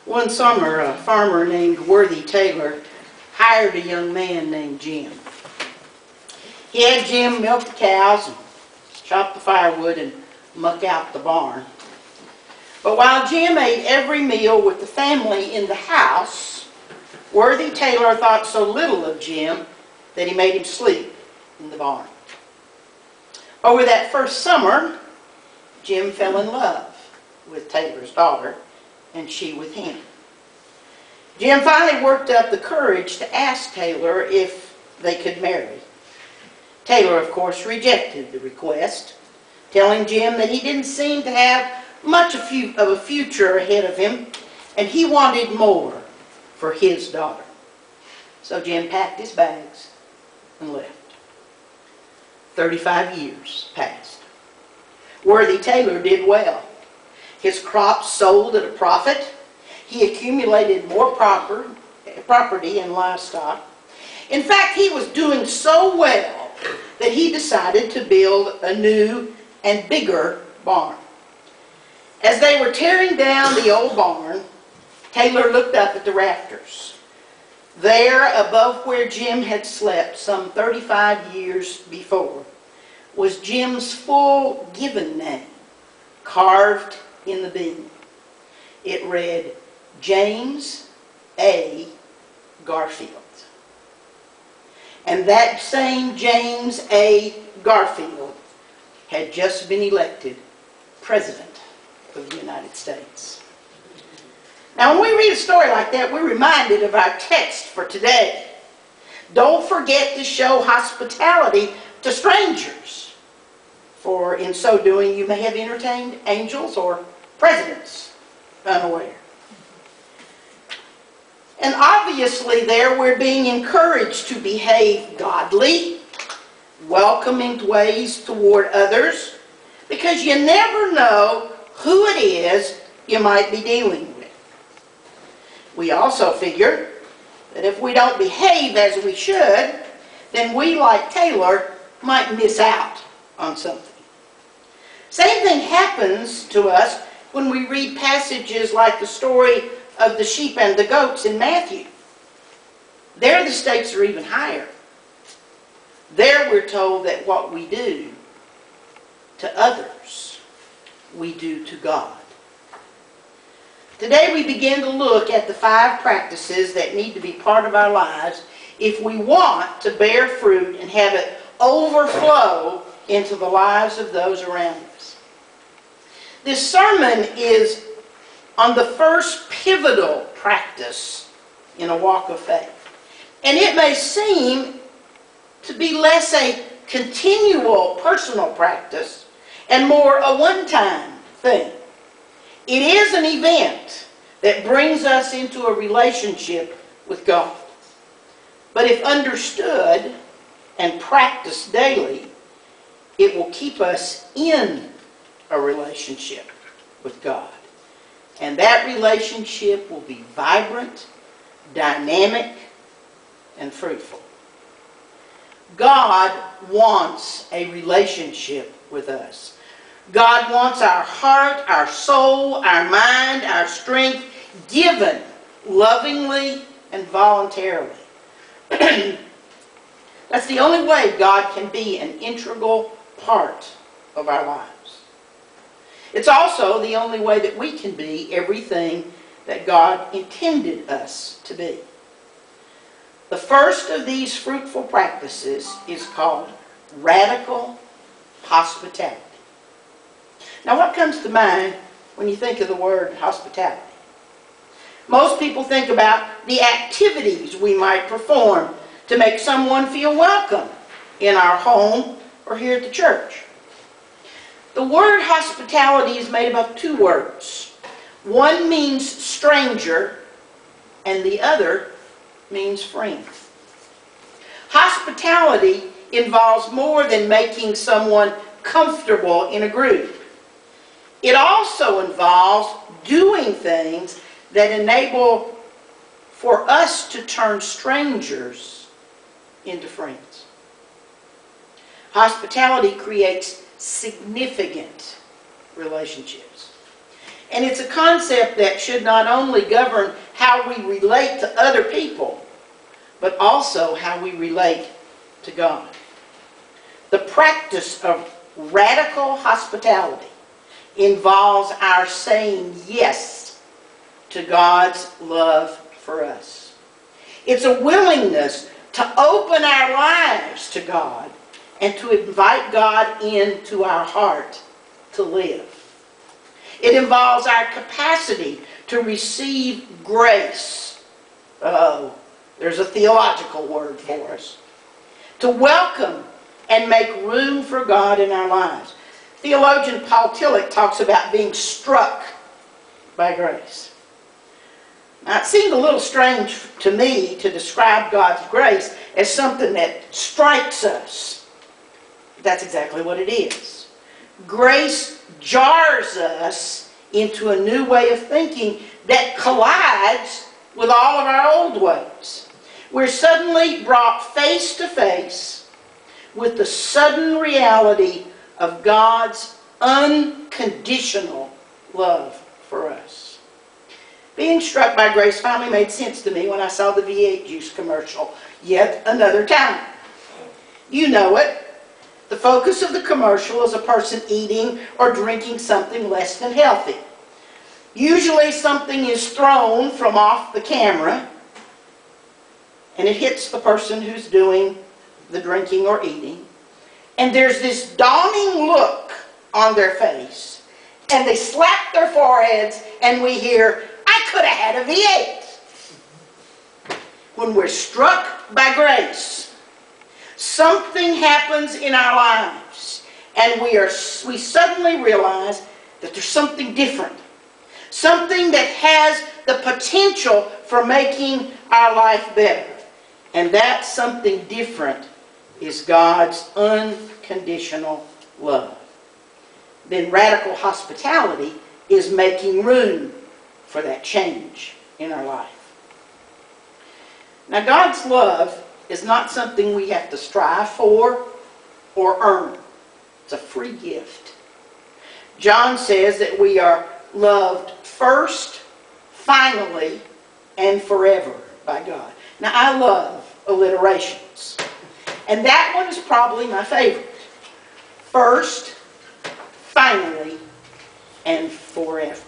One summer, a farmer named Worthy Taylor hired a young man named Jim. He had Jim milk the cows, and chop the firewood, and muck out the barn. But while Jim ate every meal with the family in the house, Worthy Taylor thought so little of Jim that he made him sleep in the barn. Over that first summer, Jim fell in love with Taylor's daughter, and she with him. Jim finally worked up the courage to ask Taylor if they could marry. Taylor, of course, rejected the request, telling Jim that he didn't seem to have much of a future ahead of him, and he wanted more for his daughter. So Jim packed his bags and left. 35 years passed. Worthy Taylor did well. His crops sold at a profit. He accumulated more property and livestock. In fact, he was doing so well that he decided to build a new and bigger barn. As they were tearing down the old barn, Taylor looked up at the rafters. There, above where Jim had slept some 35 years before, was Jim's full given name, carved in the beam. It read, James A. Garfield. And that same James A. Garfield had just been elected President of the United States. Now, when we read a story like that, we're reminded of our text for today. Don't forget to show hospitality to strangers, for in so doing you may have entertained angels or presidents unaware. And obviously there we're being encouraged to behave godly, welcoming ways toward others, because you never know who it is you might be dealing with. We also figure that if we don't behave as we should, then we, like Taylor, might miss out on something. Same thing happens to us when we read passages like the story of the sheep and the goats in Matthew. There the stakes are even higher. There we're told that what we do to others, we do to God. Today we begin to look at the 5 practices that need to be part of our lives if we want to bear fruit and have it overflow into the lives of those around us. This sermon is on the first pivotal practice in a walk of faith. And it may seem to be less a continual personal practice and more a one-time thing. It is an event that brings us into a relationship with God. But if understood and practiced daily, it will keep us in a relationship with God. And that relationship will be vibrant, dynamic, and fruitful. God wants a relationship with us. God wants our heart, our soul, our mind, our strength given lovingly and voluntarily. That's the only way God can be an integral part of our lives. It's also the only way that we can be everything that God intended us to be. The first of these fruitful practices is called radical hospitality. Now, what comes to mind when you think of the word hospitality? Most people think about the activities we might perform to make someone feel welcome in our home or here at the church. The word hospitality is made up of 2 words. One means stranger, and the other means friend. Hospitality involves more than making someone comfortable in a group. It also involves doing things that enable for us to turn strangers into friends. Hospitality creates significant relationships. And it's a concept that should not only govern how we relate to other people, but also how we relate to God. The practice of radical hospitality involves our saying yes to God's love for us. It's a willingness to open our lives to God and to invite God into our heart to live. It involves our capacity to receive grace. Oh, there's a theological word for us. To welcome and make room for God in our lives. Theologian Paul Tillich talks about being struck by grace. Now, it seemed a little strange to me to describe God's grace as something that strikes us. But that's exactly what it is. Grace jars us into a new way of thinking that collides with all of our old ways. We're suddenly brought face to face with the sudden reality of God's unconditional love for us. Being struck by grace finally made sense to me when I saw the V8 juice commercial yet another time. You know it. The focus of the commercial is a person eating or drinking something less than healthy. Usually something is thrown from off the camera and it hits the person who's doing the drinking or eating. And there's this dawning look on their face. And they slap their foreheads and we hear, "I could have had a V8." When we're struck by grace, something happens in our lives. And we suddenly realize that there's something different. Something that has the potential for making our life better. And that something different is God's unconditional love. Then radical hospitality is making room for that change in our life. Now, God's love is not something we have to strive for or earn. It's a free gift. John says that we are loved first, finally, and forever by God. Now, I love alliterations. And that one is probably my favorite. First, finally, and forever.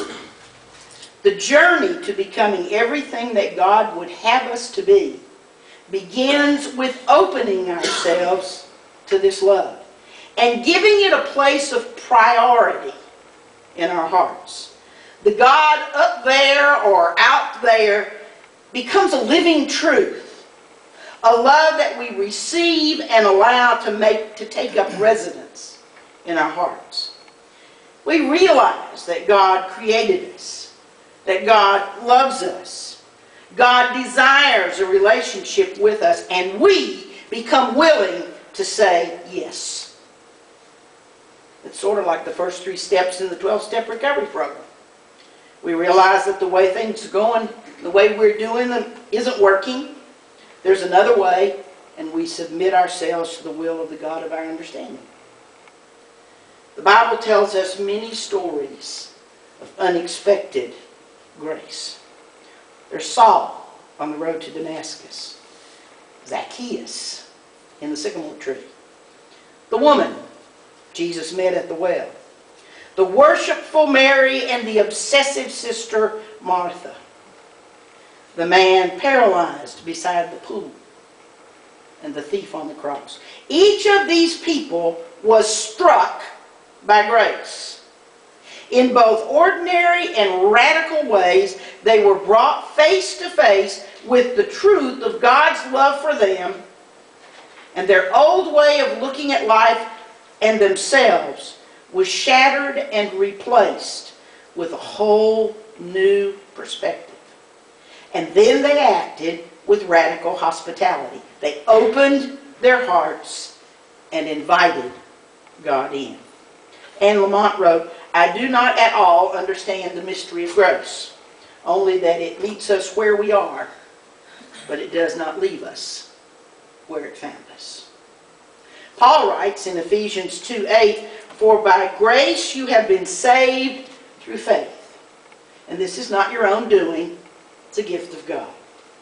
The journey to becoming everything that God would have us to be begins with opening ourselves to this love and giving it a place of priority in our hearts. The God up there or out there becomes a living truth. A love that we receive and allow to take up residence in our hearts. We realize that God created us, that God loves us, God desires a relationship with us, and we become willing to say yes. It's sort of like the first 3 steps in the 12-step recovery program. We realize that the way things are going, the way we're doing them isn't working. There's another way, and we submit ourselves to the will of the God of our understanding. The Bible tells us many stories of unexpected grace. There's Saul on the road to Damascus. Zacchaeus in the sycamore tree. The woman Jesus met at the well. The worshipful Mary and the obsessive sister Martha. The man paralyzed beside the pool, and the thief on the cross. Each of these people was struck by grace. In both ordinary and radical ways, they were brought face to face with the truth of God's love for them, and their old way of looking at life and themselves was shattered and replaced with a whole new perspective. And then they acted with radical hospitality. They opened their hearts and invited God in. Anne Lamott wrote, "I do not at all understand the mystery of grace, only that it meets us where we are, but it does not leave us where it found us." Paul writes in Ephesians 2:8, "For by grace you have been saved through faith. And this is not your own doing. It's a gift of God.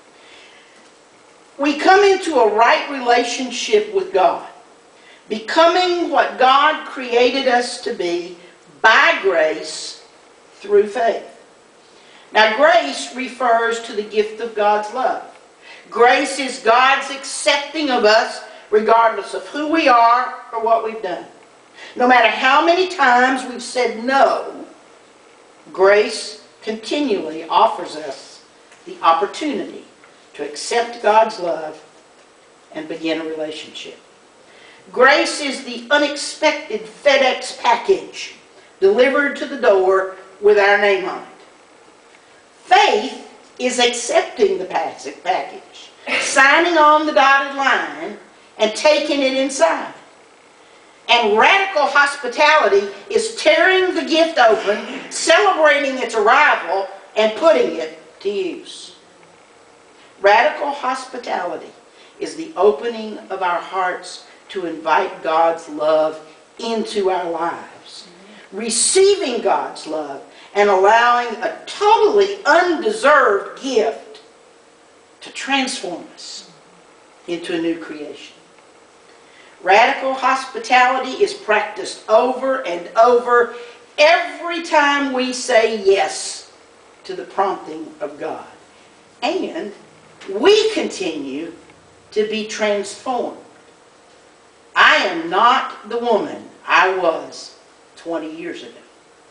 We come into a right relationship with God, becoming what God created us to be by grace through faith. Now, grace refers to the gift of God's love. Grace is God's accepting of us regardless of who we are or what we've done. No matter how many times we've said no, grace continually offers us the opportunity to accept God's love and begin a relationship. Grace is the unexpected FedEx package delivered to the door with our name on it. Faith is accepting the package, signing on the dotted line, and taking it inside. And radical hospitality is tearing the gift open, celebrating its arrival, and putting it to use. Radical hospitality is the opening of our hearts to invite God's love into our lives. Receiving God's love and allowing a totally undeserved gift to transform us into a new creation. Radical hospitality is practiced over and over every time we say yes to the prompting of God. And we continue to be transformed. I am not the woman I was 20 years ago.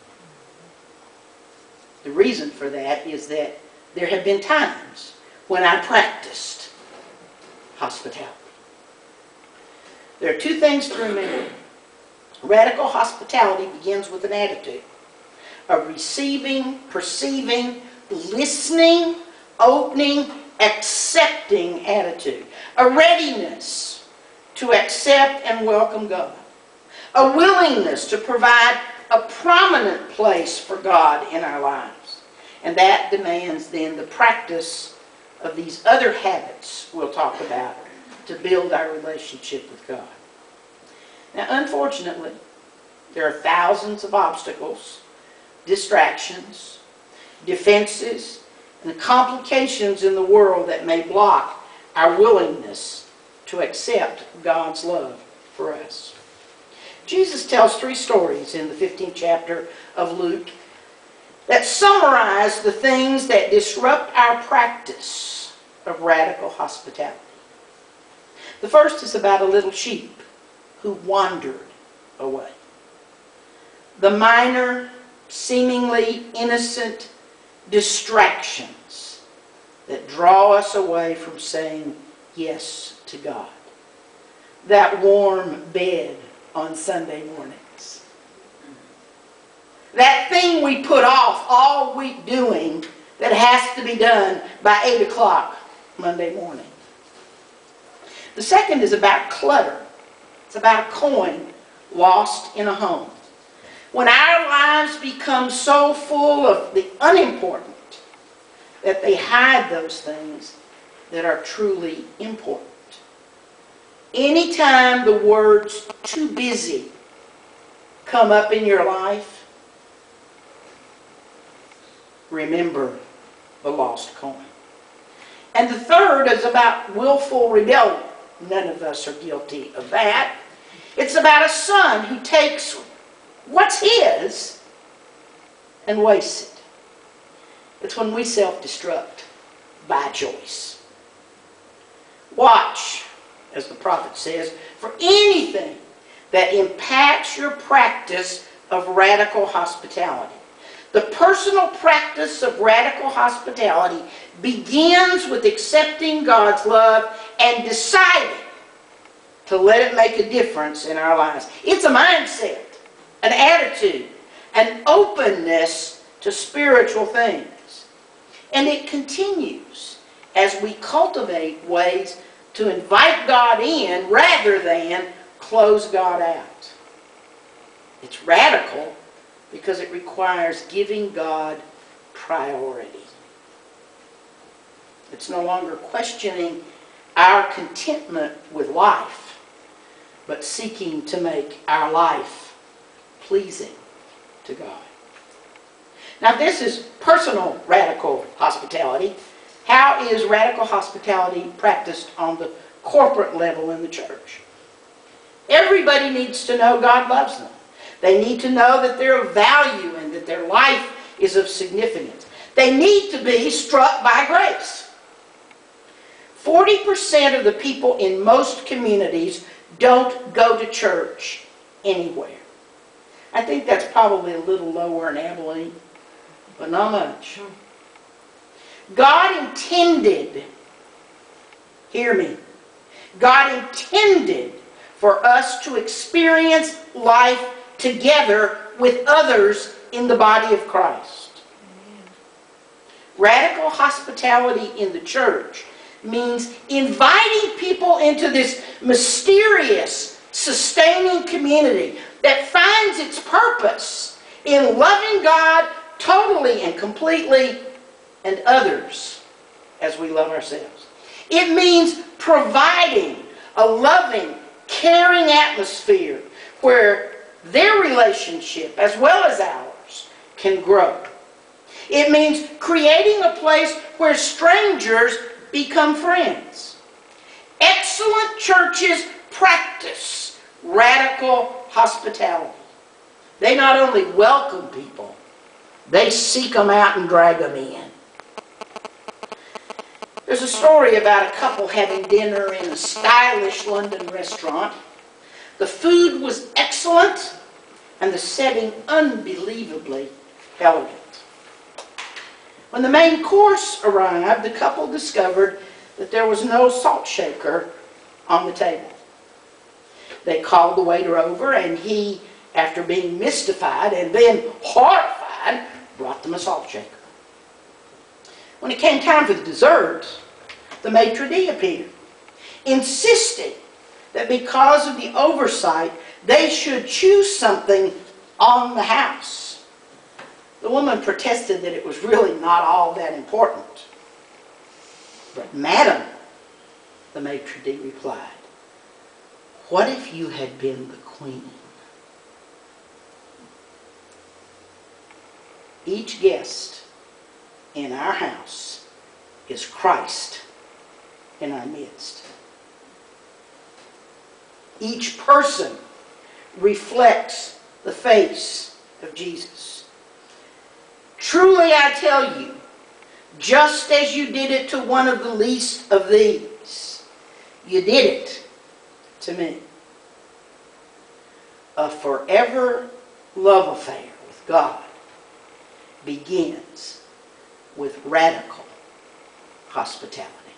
The reason for that is that there have been times when I practiced hospitality. There are two things to remember. Radical hospitality begins with an attitude of receiving, perceiving, listening, opening, accepting attitude. A readiness to accept and welcome God. A willingness to provide a prominent place for God in our lives. And that demands then the practice of these other habits we'll talk about to build our relationship with God. Now, unfortunately, there are thousands of obstacles, distractions, defenses, and complications in the world that may block our willingness to accept God's love for us. Jesus tells 3 stories in the 15th chapter of Luke that summarize the things that disrupt our practice of radical hospitality. The first is about a little sheep who wandered away. The minor, seemingly innocent distractions that draw us away from saying yes to God. That warm bed on Sunday mornings. That thing we put off all week doing that has to be done by 8 o'clock Monday morning. The second is about clutter. It's about a coin lost in a home. When our lives become so full of the unimportant that they hide those things that are truly important. Anytime the words "too busy" come up in your life, remember the lost coin. And the third is about willful rebellion. None of us are guilty of that. It's about a son who takes what's his and wastes it. It's when we self-destruct by choice. Watch, as the prophet says, for anything that impacts your practice of radical hospitality. The personal practice of radical hospitality begins with accepting God's love and deciding to let it make a difference in our lives. It's a mindset, an attitude, an openness to spiritual things. And it continues as we cultivate ways to invite God in rather than close God out. It's radical because it requires giving God priority. It's no longer questioning our contentment with life, but seeking to make our life pleasing to God. Now this is personal radical hospitality. How is radical hospitality practiced on the corporate level in the church? Everybody needs to know God loves them. They need to know that they're of value and that their life is of significance. They need to be struck by grace. 40% of the people in most communities don't go to church anywhere. I think that's probably a little lower in Abilene, but not much. God intended, hear me, God intended for us to experience life together with others in the body of Christ. Radical hospitality in the church means inviting people into this mysterious, sustaining community that finds its purpose in loving God totally and completely and others as we love ourselves. It means providing a loving, caring atmosphere where their relationship, as well as ours, can grow. It means creating a place where strangers become friends. Excellent churches practice radical hospitality. They not only welcome people, they seek them out and drag them in. There's a story about a couple having dinner in a stylish London restaurant. The food was excellent and the setting unbelievably elegant. When the main course arrived, the couple discovered that there was no salt shaker on the table. They called the waiter over, and he, after being mystified and then horrified, brought them a salt shaker. When it came time for the dessert, the maitre d' appeared, insisting that because of the oversight, they should choose something on the house. The woman protested that it was really not all that important. But, "Madam," the maitre d' replied, "what if you had been the queen?" Each guest in our house is Christ in our midst. Each person reflects the face of Jesus. Truly I tell you, just as you did it to one of the least of these, you did it to me. A forever love affair with God begins with radical hospitality.